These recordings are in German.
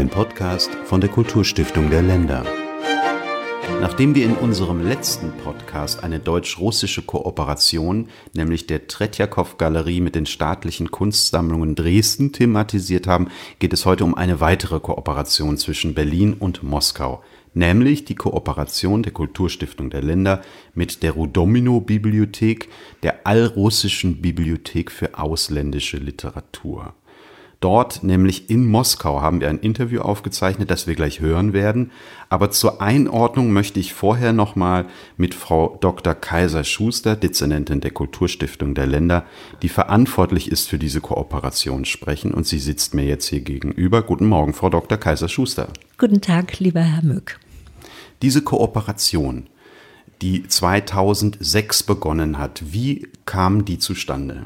Ein Podcast von der Kulturstiftung der Länder. Nachdem wir in unserem letzten Podcast eine deutsch-russische Kooperation, nämlich der Tretjakow-Galerie mit den staatlichen Kunstsammlungen Dresden, thematisiert haben, geht es heute um eine weitere Kooperation zwischen Berlin und Moskau, nämlich die Kooperation der Kulturstiftung der Länder mit der Rudomino-Bibliothek, der Allrussischen Bibliothek für ausländische Literatur. Dort, nämlich in Moskau, haben wir ein Interview aufgezeichnet, das wir gleich hören werden. Aber zur Einordnung möchte ich vorher nochmal mit Frau Dr. Kaiser-Schuster, Dezernentin der Kulturstiftung der Länder, die verantwortlich ist für diese Kooperation, sprechen. Und sie sitzt mir jetzt hier gegenüber. Guten Morgen, Frau Dr. Kaiser-Schuster. Guten Tag, lieber Herr Mück. Diese Kooperation, die 2006 begonnen hat, wie kam die zustande?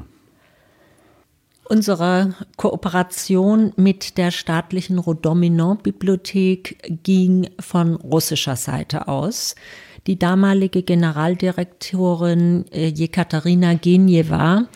Unsere Kooperation mit der staatlichen Rudomino-Bibliothek ging von russischer Seite aus. Die damalige Generaldirektorin Jekaterina Genjewa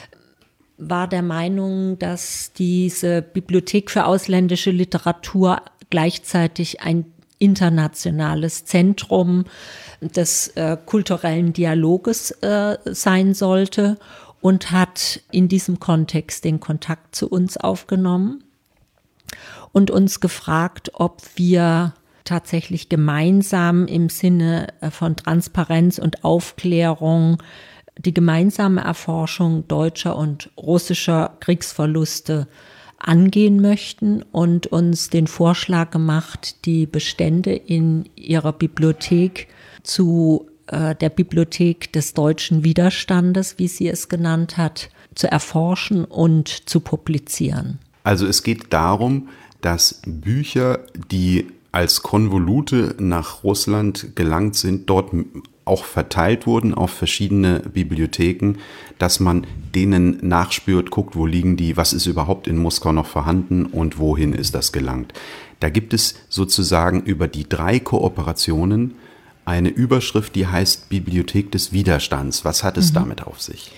war der Meinung, dass diese Bibliothek für ausländische Literatur gleichzeitig ein internationales Zentrum des kulturellen Dialoges sein sollte. Und hat in diesem Kontext den Kontakt zu uns aufgenommen und uns gefragt, ob wir tatsächlich gemeinsam im Sinne von Transparenz und Aufklärung die gemeinsame Erforschung deutscher und russischer Kriegsverluste angehen möchten und uns den Vorschlag gemacht, die Bestände in ihrer Bibliothek zu der Bibliothek des deutschen Widerstandes, wie sie es genannt hat, zu erforschen und zu publizieren. Also es geht darum, dass Bücher, die als Konvolute nach Russland gelangt sind, dort auch verteilt wurden auf verschiedene Bibliotheken, dass man denen nachspürt, guckt, wo liegen die, was ist überhaupt in Moskau noch vorhanden und wohin ist das gelangt. Da gibt es sozusagen über die 3 Kooperationen eine Überschrift, die heißt Bibliothek des Widerstands. Was hat es damit auf sich?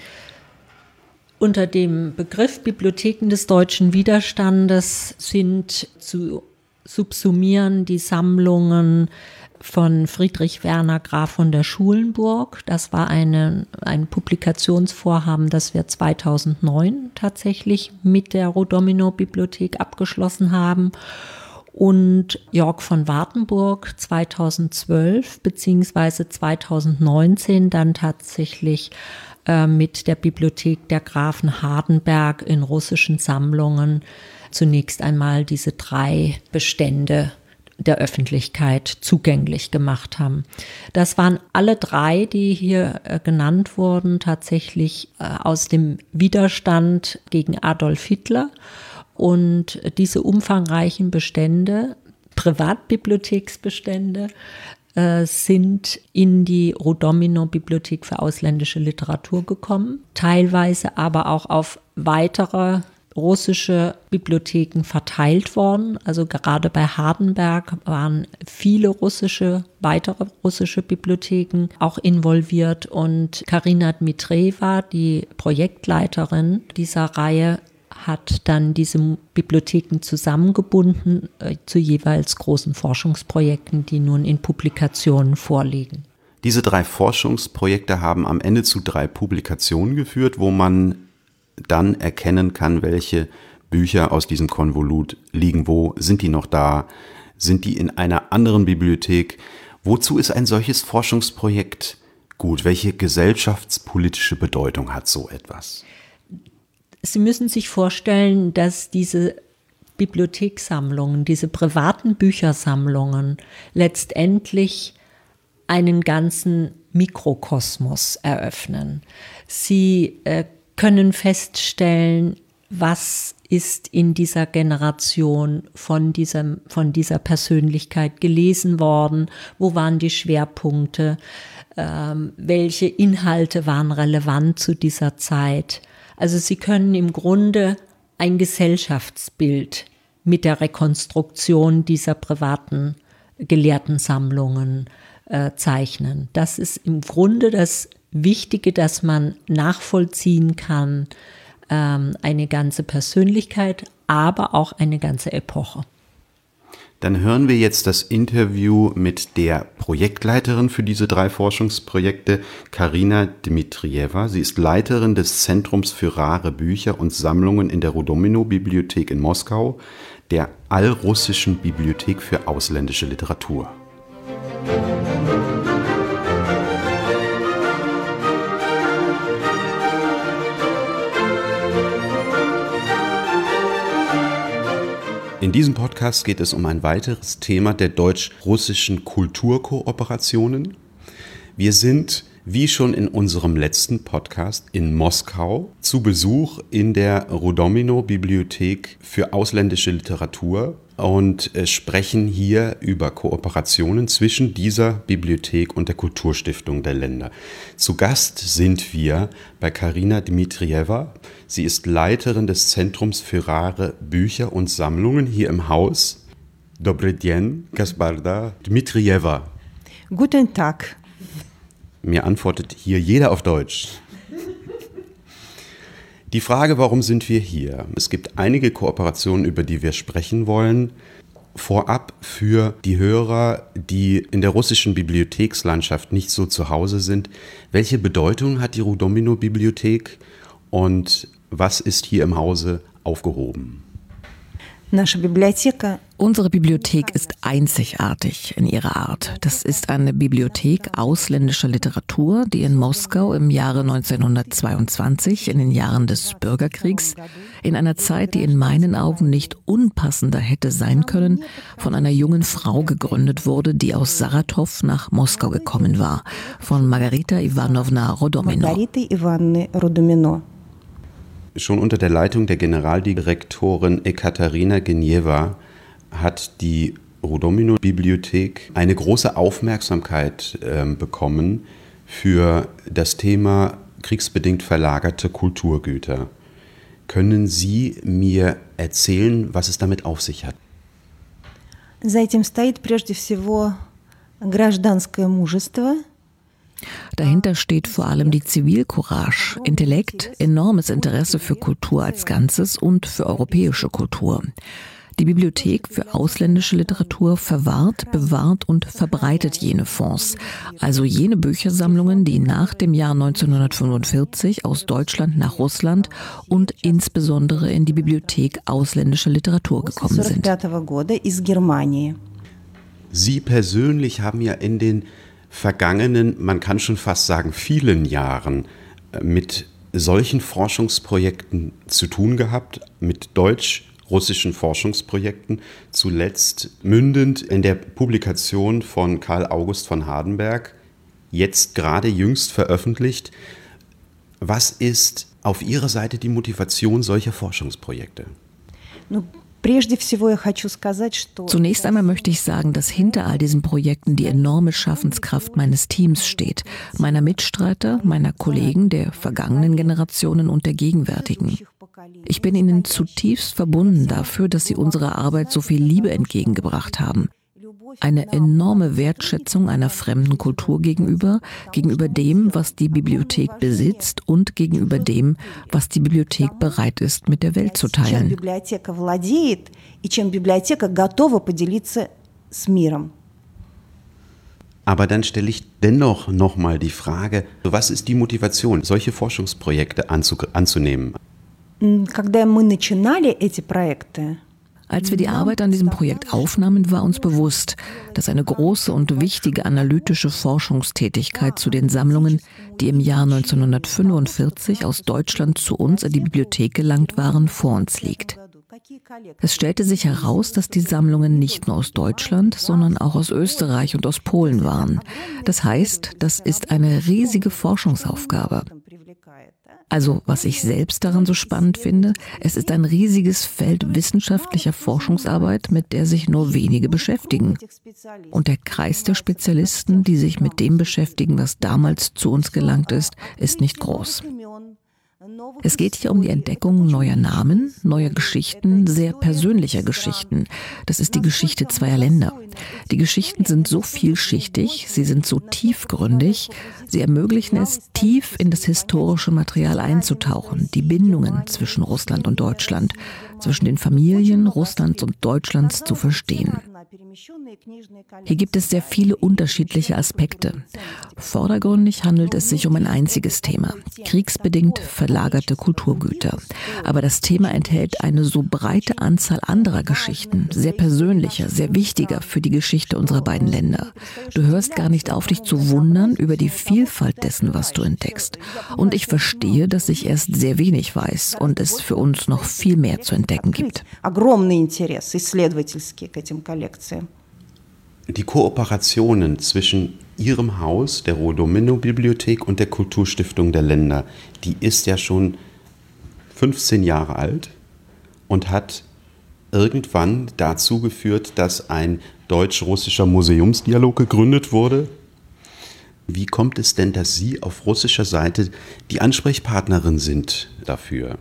Unter dem Begriff Bibliotheken des deutschen Widerstandes sind zu subsumieren die Sammlungen von Friedrich Werner Graf von der Schulenburg. Das war ein Publikationsvorhaben, das wir 2009 tatsächlich mit der Rudomino-Bibliothek abgeschlossen haben. Und Jörg von Wartenburg 2012 beziehungsweise 2019 dann tatsächlich mit der Bibliothek der Grafen Hardenberg in russischen Sammlungen zunächst einmal diese 3 Bestände der Öffentlichkeit zugänglich gemacht haben. Das waren alle 3, die hier genannt wurden, tatsächlich aus dem Widerstand gegen Adolf Hitler. Und diese umfangreichen Bestände, Privatbibliotheksbestände, sind in die Rudomino-Bibliothek für ausländische Literatur gekommen, teilweise aber auch auf weitere russische Bibliotheken verteilt worden. Also gerade bei Hardenberg waren viele weitere russische Bibliotheken auch involviert. Und Karina Dmitrieva, die Projektleiterin dieser Reihe, hat dann diese Bibliotheken zusammengebunden zu jeweils großen Forschungsprojekten, die nun in Publikationen vorliegen. Diese 3 Forschungsprojekte haben am Ende zu 3 Publikationen geführt, wo man dann erkennen kann, welche Bücher aus diesem Konvolut liegen wo. Sind die noch da? Sind die in einer anderen Bibliothek? Wozu ist ein solches Forschungsprojekt gut? Welche gesellschaftspolitische Bedeutung hat so etwas? Sie müssen sich vorstellen, dass diese Bibliothekssammlungen, diese privaten Büchersammlungen letztendlich einen ganzen Mikrokosmos eröffnen. Sie können feststellen, was ist in dieser Generation von dieser Persönlichkeit gelesen worden, wo waren die Schwerpunkte, welche Inhalte waren relevant zu dieser Zeit. Also Sie können im Grunde ein Gesellschaftsbild mit der Rekonstruktion dieser privaten Gelehrtensammlungen zeichnen. Das ist im Grunde das Wichtige, dass man nachvollziehen kann, eine ganze Persönlichkeit, aber auch eine ganze Epoche. Dann hören wir jetzt das Interview mit der Projektleiterin für diese 3 Forschungsprojekte, Karina Dmitrijewa. Sie ist Leiterin des Zentrums für rare Bücher und Sammlungen in der Rodomino-Bibliothek in Moskau, der allrussischen Bibliothek für ausländische Literatur. In diesem Podcast geht es um ein weiteres Thema der deutsch-russischen Kulturkooperationen. Wir sind, wie schon in unserem letzten Podcast, in Moskau zu Besuch in der Rodomino-Bibliothek für ausländische Literatur und sprechen hier über Kooperationen zwischen dieser Bibliothek und der Kulturstiftung der Länder. Zu Gast sind wir bei Karina Dmitrijewa. Sie ist Leiterin des Zentrums für rare Bücher und Sammlungen hier im Haus. Dobry den, Gasparda Dmitrijewa. Guten Tag. Mir antwortet hier jeder auf Deutsch. Die Frage, warum sind wir hier? Es gibt einige Kooperationen, über die wir sprechen wollen. Vorab für die Hörer, die in der russischen Bibliothekslandschaft nicht so zu Hause sind. Welche Bedeutung hat die Rodomino-Bibliothek und was ist hier im Hause aufgehoben? Unsere Bibliothek ist einzigartig in ihrer Art. Das ist eine Bibliothek ausländischer Literatur, die in Moskau im Jahre 1922, in den Jahren des Bürgerkriegs, in einer Zeit, die in meinen Augen nicht unpassender hätte sein können, von einer jungen Frau gegründet wurde, die aus Saratow nach Moskau gekommen war, von Margarita Iwanowna Rodomino. Schon unter der Leitung der Generaldirektorin Ekaterina Genjewa hat die Rodomino-Bibliothek eine große Aufmerksamkeit bekommen für das Thema kriegsbedingt verlagerte Kulturgüter. Können Sie mir erzählen, was es damit auf sich hat? За этим стоит прежде всего гражданское мужество. Dahinter steht vor allem die Zivilcourage, Intellekt, enormes Interesse für Kultur als Ganzes und für europäische Kultur. Die Bibliothek für ausländische Literatur verwahrt, bewahrt und verbreitet jene Fonds, also jene Büchersammlungen, die nach dem Jahr 1945 aus Deutschland nach Russland und insbesondere in die Bibliothek ausländischer Literatur gekommen sind. Sie persönlich haben ja in den vergangenen, man kann schon fast sagen, vielen Jahren mit solchen Forschungsprojekten zu tun gehabt, mit deutsch-russischen Forschungsprojekten, zuletzt mündend in der Publikation von Karl August von Hardenberg, jetzt gerade jüngst veröffentlicht. Was ist auf Ihrer Seite die Motivation solcher Forschungsprojekte? Zunächst einmal möchte ich sagen, dass hinter all diesen Projekten die enorme Schaffenskraft meines Teams steht, meiner Mitstreiter, meiner Kollegen der vergangenen Generationen und der gegenwärtigen. Ich bin ihnen zutiefst verbunden dafür, dass sie unserer Arbeit so viel Liebe entgegengebracht haben. Eine enorme Wertschätzung einer fremden Kultur gegenüber dem, was die Bibliothek besitzt und gegenüber dem, was die Bibliothek bereit ist, mit der Welt zu teilen. Aber dann stelle ich dennoch nochmal die Frage, was ist die Motivation, solche Forschungsprojekte anzunehmen? Als wir die Arbeit an diesem Projekt aufnahmen, war uns bewusst, dass eine große und wichtige analytische Forschungstätigkeit zu den Sammlungen, die im Jahr 1945 aus Deutschland zu uns in die Bibliothek gelangt waren, vor uns liegt. Es stellte sich heraus, dass die Sammlungen nicht nur aus Deutschland, sondern auch aus Österreich und aus Polen waren. Das heißt, das ist eine riesige Forschungsaufgabe. Also, was ich selbst daran so spannend finde, es ist ein riesiges Feld wissenschaftlicher Forschungsarbeit, mit der sich nur wenige beschäftigen. Und der Kreis der Spezialisten, die sich mit dem beschäftigen, was damals zu uns gelangt ist nicht groß. Es geht hier um die Entdeckung neuer Namen, neuer Geschichten, sehr persönlicher Geschichten. Das ist die Geschichte zweier Länder. Die Geschichten sind so vielschichtig, sie sind so tiefgründig, sie ermöglichen es, tief in das historische Material einzutauchen, die Bindungen zwischen Russland und Deutschland, zwischen den Familien Russlands und Deutschlands zu verstehen. Hier gibt es sehr viele unterschiedliche Aspekte. Vordergründig handelt es sich um ein einziges Thema: kriegsbedingt verlagerte Kulturgüter. Aber das Thema enthält eine so breite Anzahl anderer Geschichten, sehr persönlicher, sehr wichtiger für die Geschichte unserer beiden Länder. Du hörst gar nicht auf, dich zu wundern über die Vielfalt dessen, was du entdeckst. Und ich verstehe, dass ich erst sehr wenig weiß und es für uns noch viel mehr zu entdecken gibt. Die Kooperationen zwischen Ihrem Haus, der Rodomino-Bibliothek und der Kulturstiftung der Länder, die ist ja schon 15 Jahre alt und hat irgendwann dazu geführt, dass ein deutsch-russischer Museumsdialog gegründet wurde. Wie kommt es denn, dass Sie auf russischer Seite die Ansprechpartnerin sind dafür?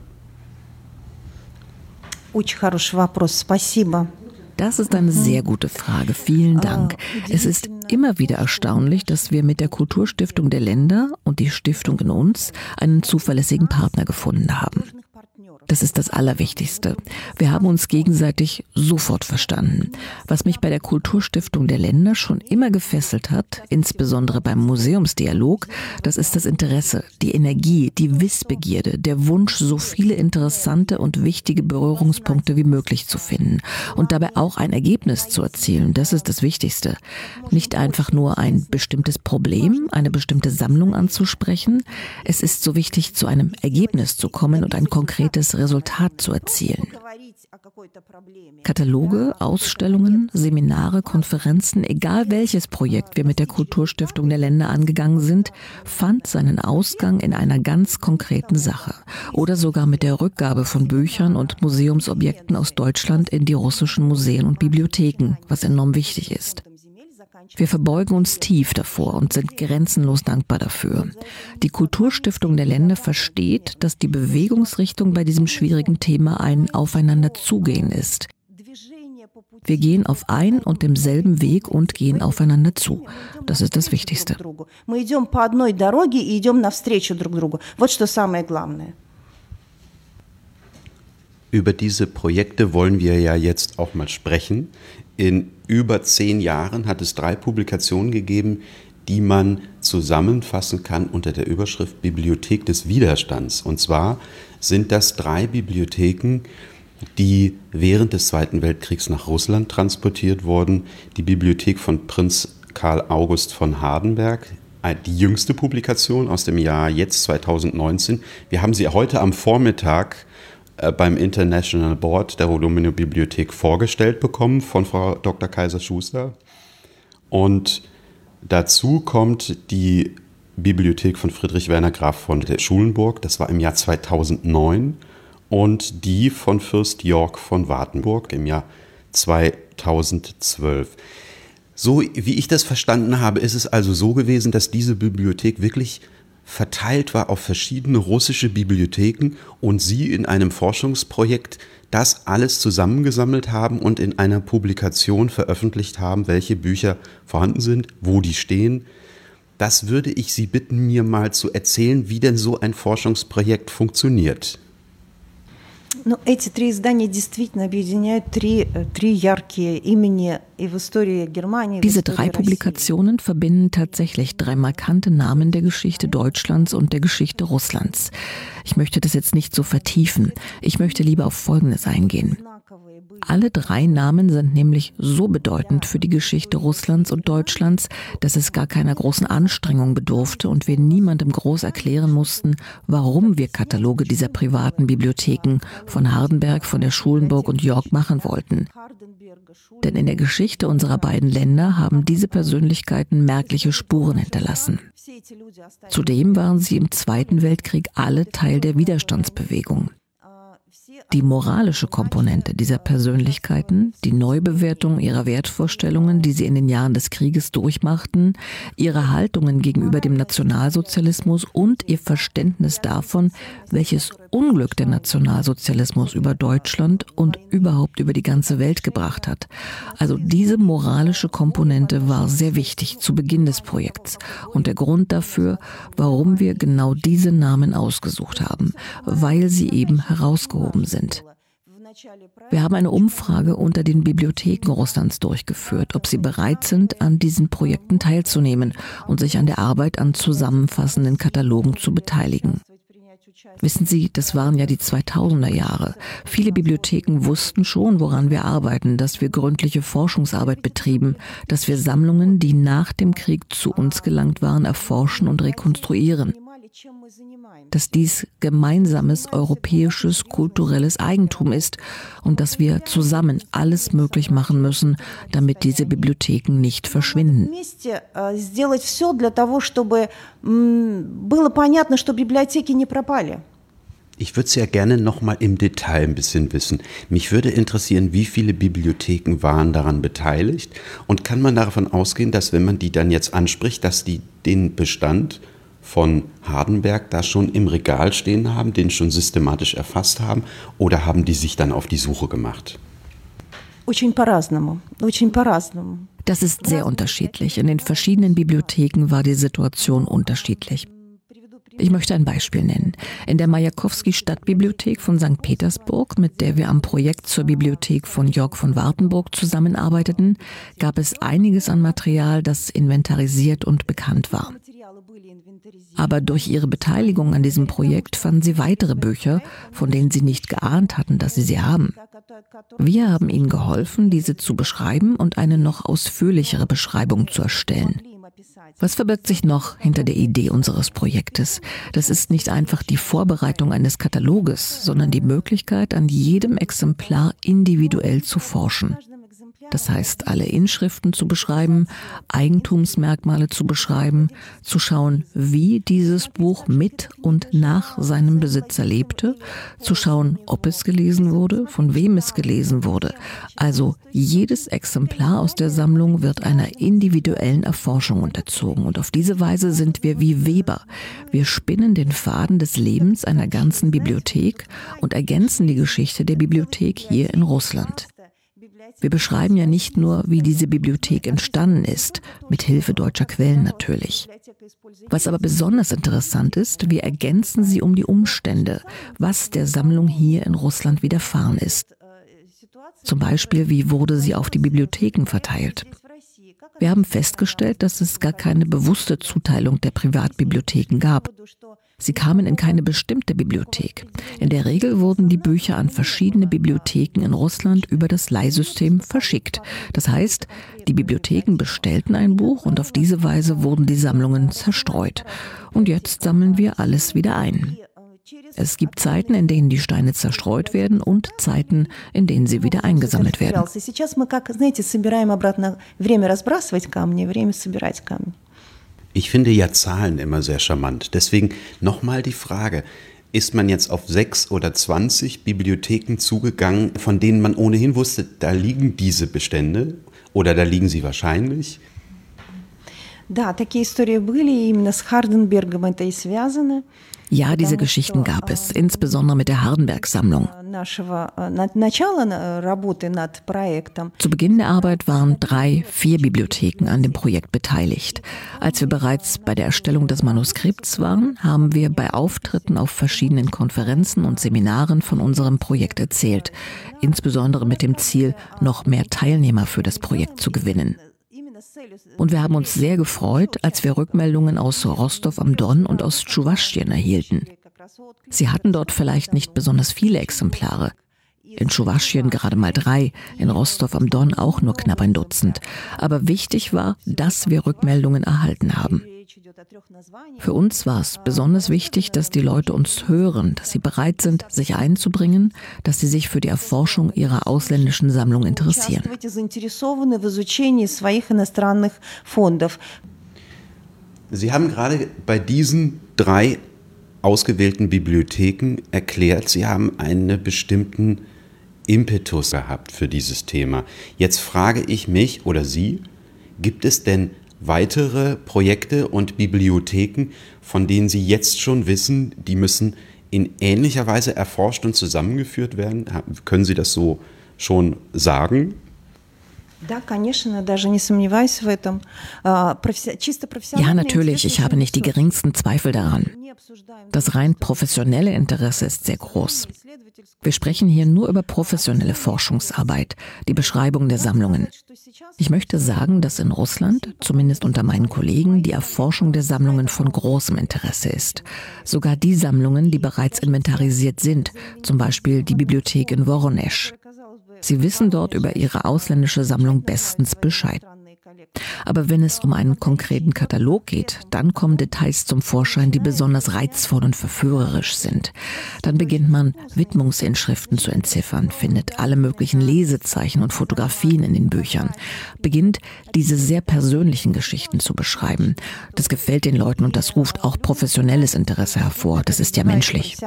Das ist eine sehr gute Frage. Vielen Dank. Es ist immer wieder erstaunlich, dass wir mit der Kulturstiftung der Länder und die Stiftung in uns einen zuverlässigen Partner gefunden haben. Das ist das Allerwichtigste. Wir haben uns gegenseitig sofort verstanden. Was mich bei der Kulturstiftung der Länder schon immer gefesselt hat, insbesondere beim Museumsdialog, das ist das Interesse, die Energie, die Wissbegierde, der Wunsch, so viele interessante und wichtige Berührungspunkte wie möglich zu finden und dabei auch ein Ergebnis zu erzielen. Das ist das Wichtigste. Nicht einfach nur ein bestimmtes Problem, eine bestimmte Sammlung anzusprechen. Es ist so wichtig, zu einem Ergebnis zu kommen und ein konkretes Resultat zu erzielen. Kataloge, Ausstellungen, Seminare, Konferenzen, egal welches Projekt wir mit der Kulturstiftung der Länder angegangen sind, fand seinen Ausgang in einer ganz konkreten Sache oder sogar mit der Rückgabe von Büchern und Museumsobjekten aus Deutschland in die russischen Museen und Bibliotheken, was enorm wichtig ist. Wir verbeugen uns tief davor und sind grenzenlos dankbar dafür. Die Kulturstiftung der Länder versteht, dass die Bewegungsrichtung bei diesem schwierigen Thema ein Aufeinanderzugehen ist. Wir gehen auf einen und demselben Weg und gehen aufeinander zu. Das ist das Wichtigste. Über diese Projekte wollen wir ja jetzt auch mal sprechen. In über 10 Jahren hat es 3 Publikationen gegeben, die man zusammenfassen kann unter der Überschrift Bibliothek des Widerstands. Und zwar sind das 3 Bibliotheken, die während des Zweiten Weltkriegs nach Russland transportiert wurden. Die Bibliothek von Prinz Karl August von Hardenberg, die jüngste Publikation aus dem Jahr jetzt 2019. Wir haben sie heute am Vormittag beim International Board der Rodomino-Bibliothek vorgestellt bekommen von Frau Dr. Kaiser-Schuster. Und dazu kommt die Bibliothek von Friedrich Werner Graf von der Schulenburg, das war im Jahr 2009, und die von Fürst Georg von Wartenburg im Jahr 2012. So wie ich das verstanden habe, ist es also so gewesen, dass diese Bibliothek wirklich verteilt war auf verschiedene russische Bibliotheken und Sie in einem Forschungsprojekt das alles zusammengesammelt haben und in einer Publikation veröffentlicht haben, welche Bücher vorhanden sind, wo die stehen. Das würde ich Sie bitten, mir mal zu erzählen, wie denn so ein Forschungsprojekt funktioniert. Эти 3 издания действительно объединяют 3 яркие имени и в истории Германии. Diese 3 Publikationen verbinden tatsächlich 3 markante Namen der Geschichte Deutschlands und der Geschichte Russlands. Ich möchte das jetzt nicht so vertiefen. Ich möchte lieber auf Folgendes eingehen. Alle 3 Namen sind nämlich so bedeutend für die Geschichte Russlands und Deutschlands, dass es gar keiner großen Anstrengung bedurfte und wir niemandem groß erklären mussten, warum wir Kataloge dieser privaten Bibliotheken von Hardenberg, von der Schulenburg und York machen wollten. Denn in der Geschichte unserer beiden Länder haben diese Persönlichkeiten merkliche Spuren hinterlassen. Zudem waren sie im Zweiten Weltkrieg alle Teil der Widerstandsbewegung. Die moralische Komponente dieser Persönlichkeiten, die Neubewertung ihrer Wertvorstellungen, die sie in den Jahren des Krieges durchmachten, ihre Haltungen gegenüber dem Nationalsozialismus und ihr Verständnis davon, welches Unglück der Nationalsozialismus über Deutschland und überhaupt über die ganze Welt gebracht hat. Also diese moralische Komponente war sehr wichtig zu Beginn des Projekts und der Grund dafür, warum wir genau diese Namen ausgesucht haben, weil sie eben herausgehoben sind. Wir haben eine Umfrage unter den Bibliotheken Russlands durchgeführt, ob sie bereit sind, an diesen Projekten teilzunehmen und sich an der Arbeit an zusammenfassenden Katalogen zu beteiligen. Wissen Sie, das waren ja die 2000er Jahre. Viele Bibliotheken wussten schon, woran wir arbeiten, dass wir gründliche Forschungsarbeit betrieben, dass wir Sammlungen, die nach dem Krieg zu uns gelangt waren, erforschen und rekonstruieren. Dass dies gemeinsames europäisches kulturelles Eigentum ist und dass wir zusammen alles möglich machen müssen, damit diese Bibliotheken nicht verschwinden. Ich würde es ja gerne noch mal im Detail ein bisschen wissen. Mich würde interessieren, wie viele Bibliotheken waren daran beteiligt und kann man davon ausgehen, dass wenn man die dann jetzt anspricht, dass die den Bestand von Hardenberg da schon im Regal stehen haben, den schon systematisch erfasst haben, oder haben die sich dann auf die Suche gemacht? Das ist sehr unterschiedlich. In den verschiedenen Bibliotheken war die Situation unterschiedlich. Ich möchte ein Beispiel nennen. In der Majakowski-Stadtbibliothek von St. Petersburg, mit der wir am Projekt zur Bibliothek von Jörg von Wartenburg zusammenarbeiteten, gab es einiges an Material, das inventarisiert und bekannt war. Aber durch ihre Beteiligung an diesem Projekt fanden sie weitere Bücher, von denen sie nicht geahnt hatten, dass sie haben. Wir haben ihnen geholfen, diese zu beschreiben und eine noch ausführlichere Beschreibung zu erstellen. Was verbirgt sich noch hinter der Idee unseres Projektes? Das ist nicht einfach die Vorbereitung eines Kataloges, sondern die Möglichkeit, an jedem Exemplar individuell zu forschen. Das heißt, alle Inschriften zu beschreiben, Eigentumsmerkmale zu beschreiben, zu schauen, wie dieses Buch mit und nach seinem Besitzer lebte, zu schauen, ob es gelesen wurde, von wem es gelesen wurde. Also jedes Exemplar aus der Sammlung wird einer individuellen Erforschung unterzogen. Und auf diese Weise sind wir wie Weber. Wir spinnen den Faden des Lebens einer ganzen Bibliothek und ergänzen die Geschichte der Bibliothek hier in Russland. Wir beschreiben ja nicht nur, wie diese Bibliothek entstanden ist, mit Hilfe deutscher Quellen natürlich. Was aber besonders interessant ist, wir ergänzen sie um die Umstände, was der Sammlung hier in Russland widerfahren ist. Zum Beispiel, wie wurde sie auf die Bibliotheken verteilt? Wir haben festgestellt, dass es gar keine bewusste Zuteilung der Privatbibliotheken gab. Sie kamen in keine bestimmte Bibliothek. In der Regel wurden die Bücher an verschiedene Bibliotheken in Russland über das Leihsystem verschickt. Das heißt, die Bibliotheken bestellten ein Buch und auf diese Weise wurden die Sammlungen zerstreut. Und jetzt sammeln wir alles wieder ein. Es gibt Zeiten, in denen die Steine zerstreut werden und Zeiten, in denen sie wieder eingesammelt werden. Ich finde ja Zahlen immer sehr charmant. Deswegen nochmal die Frage, ist man jetzt auf 6 oder 20 Bibliotheken zugegangen, von denen man ohnehin wusste, da liegen diese Bestände oder da liegen sie wahrscheinlich? Ja, diese Geschichten gab es, insbesondere mit der Hardenberg-Sammlung. Zu Beginn der Arbeit waren 3-4 Bibliotheken an dem Projekt beteiligt. Als wir bereits bei der Erstellung des Manuskripts waren, haben wir bei Auftritten auf verschiedenen Konferenzen und Seminaren von unserem Projekt erzählt, insbesondere mit dem Ziel, noch mehr Teilnehmer für das Projekt zu gewinnen. Und wir haben uns sehr gefreut, als wir Rückmeldungen aus Rostov am Don und aus Tschuwaschien erhielten. Sie hatten dort vielleicht nicht besonders viele Exemplare. In Tschuwaschien gerade mal 3, in Rostov am Don auch nur knapp ein Dutzend. Aber wichtig war, dass wir Rückmeldungen erhalten haben. Für uns war es besonders wichtig, dass die Leute uns hören, dass sie bereit sind, sich einzubringen, dass sie sich für die Erforschung ihrer ausländischen Sammlung interessieren. Sie haben gerade bei diesen 3 ausgewählten Bibliotheken erklärt, Sie haben einen bestimmten Impetus gehabt für dieses Thema. Jetzt frage ich mich oder Sie, gibt es denn weitere Projekte und Bibliotheken, von denen Sie jetzt schon wissen, die müssen in ähnlicher Weise erforscht und zusammengeführt werden? Können Sie das so schon sagen? Ja, natürlich, ich habe nicht die geringsten Zweifel daran. Das rein professionelle Interesse ist sehr groß. Wir sprechen hier nur über professionelle Forschungsarbeit, die Beschreibung der Sammlungen. Ich möchte sagen, dass in Russland, zumindest unter meinen Kollegen, die Erforschung der Sammlungen von großem Interesse ist. Sogar die Sammlungen, die bereits inventarisiert sind, zum Beispiel die Bibliothek in Woronesch. Sie wissen dort über ihre ausländische Sammlung bestens Bescheid. Aber wenn es um einen konkreten Katalog geht, dann kommen Details zum Vorschein, die besonders reizvoll und verführerisch sind. Dann beginnt man, Widmungsinschriften zu entziffern, findet alle möglichen Lesezeichen und Fotografien in den Büchern, beginnt, diese sehr persönlichen Geschichten zu beschreiben. Das gefällt den Leuten und das ruft auch professionelles Interesse hervor. Das ist ja menschlich.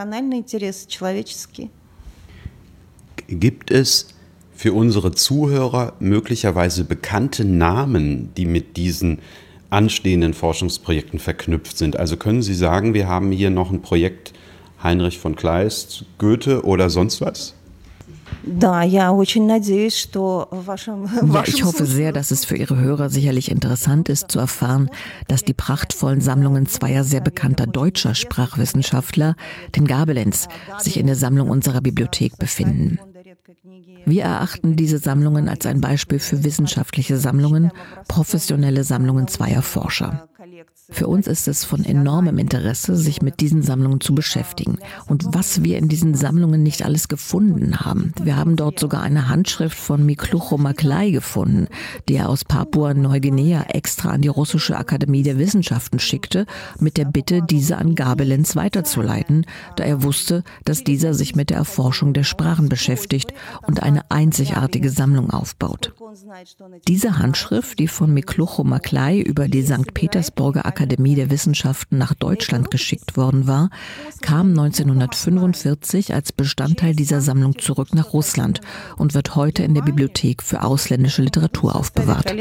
Gibt es für unsere Zuhörer möglicherweise bekannte Namen, die mit diesen anstehenden Forschungsprojekten verknüpft sind? Also können Sie sagen, wir haben hier noch ein Projekt Heinrich von Kleist, Goethe oder sonst was? Ja, ich hoffe sehr, dass es für Ihre Hörer sicherlich interessant ist, zu erfahren, dass die prachtvollen Sammlungen zweier sehr bekannter deutscher Sprachwissenschaftler, den Gabelens, sich in der Sammlung unserer Bibliothek befinden. Wir erachten diese Sammlungen als ein Beispiel für wissenschaftliche Sammlungen, professionelle Sammlungen zweier Forscher. Für uns ist es von enormem Interesse, sich mit diesen Sammlungen zu beschäftigen. Und was wir in diesen Sammlungen nicht alles gefunden haben. Wir haben dort sogar eine Handschrift von Miklucho Maklay gefunden, die er aus Papua-Neuguinea extra an die Russische Akademie der Wissenschaften schickte, mit der Bitte, diese an Gabelens weiterzuleiten, da er wusste, dass dieser sich mit der Erforschung der Sprachen beschäftigt und eine einzigartige Sammlung aufbaut. Diese Handschrift, die von Miklucho Maklay über die St. Petersburger Akademie der Wissenschaften nach Deutschland geschickt worden war, kam 1945 als Bestandteil dieser Sammlung zurück nach Russland und wird heute in der Bibliothek für ausländische Literatur aufbewahrt.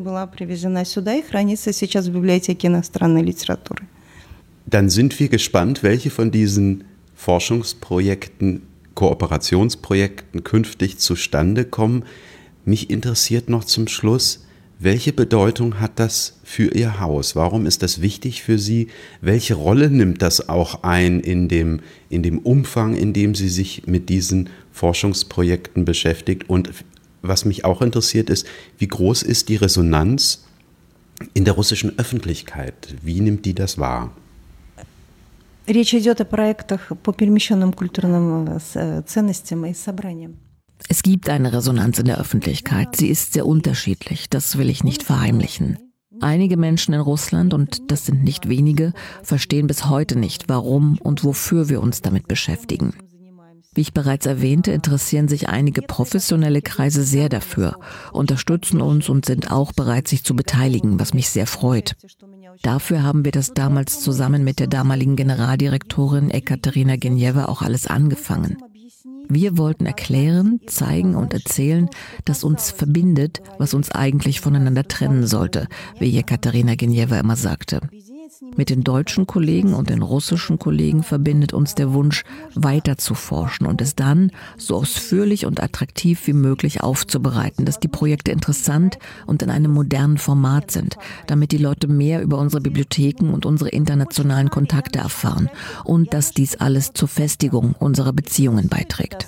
Dann sind wir gespannt, welche von diesen Forschungsprojekten, Kooperationsprojekten künftig zustande kommen. Mich interessiert noch zum Schluss, welche Bedeutung hat das für Ihr Haus? Warum ist das wichtig für Sie? Welche Rolle nimmt das auch ein in dem Umfang, in dem Sie sich mit diesen Forschungsprojekten beschäftigt? Und was mich auch interessiert ist, wie groß ist die Resonanz in der russischen Öffentlichkeit? Wie nimmt die das wahr? Речь идет о проектах по перемещенным культурным ценностям и собраниям. Es gibt eine Resonanz in der Öffentlichkeit. Sie ist sehr unterschiedlich, das will ich nicht verheimlichen. Einige Menschen in Russland, und das sind nicht wenige, verstehen bis heute nicht, warum und wofür wir uns damit beschäftigen. Wie ich bereits erwähnte, interessieren sich einige professionelle Kreise sehr dafür, unterstützen uns und sind auch bereit, sich zu beteiligen, was mich sehr freut. Dafür haben wir das damals zusammen mit der damaligen Generaldirektorin Ekaterina Genjewa auch alles angefangen. Wir wollten erklären, zeigen und erzählen, dass uns verbindet, was uns eigentlich voneinander trennen sollte, wie Ekaterina Genjewa immer sagte. Mit den deutschen Kollegen und den russischen Kollegen verbindet uns der Wunsch, weiter zu forschen und es dann so ausführlich und attraktiv wie möglich aufzubereiten, dass die Projekte interessant und in einem modernen Format sind, damit die Leute mehr über unsere Bibliotheken und unsere internationalen Kontakte erfahren und dass dies alles zur Festigung unserer Beziehungen beiträgt.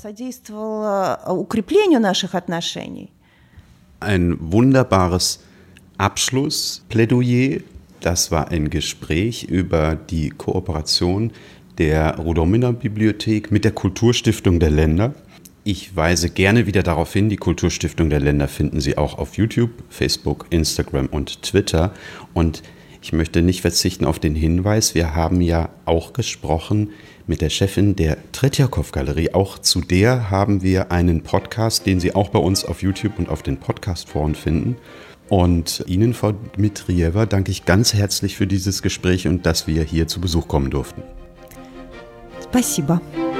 Ein wunderbares Abschlussplädoyer. Das war ein Gespräch über die Kooperation der Rudomina-Bibliothek mit der Kulturstiftung der Länder. Ich weise gerne wieder darauf hin, die Kulturstiftung der Länder finden Sie auch auf YouTube, Facebook, Instagram und Twitter. Und ich möchte nicht verzichten auf den Hinweis, wir haben ja auch gesprochen mit der Chefin der Tretjakow-Galerie. Auch zu der haben wir einen Podcast, den Sie auch bei uns auf YouTube und auf den Podcast-Foren finden. Und Ihnen, Frau Dmitrijewa, danke ich ganz herzlich für dieses Gespräch und dass wir hier zu Besuch kommen durften. Спасибо.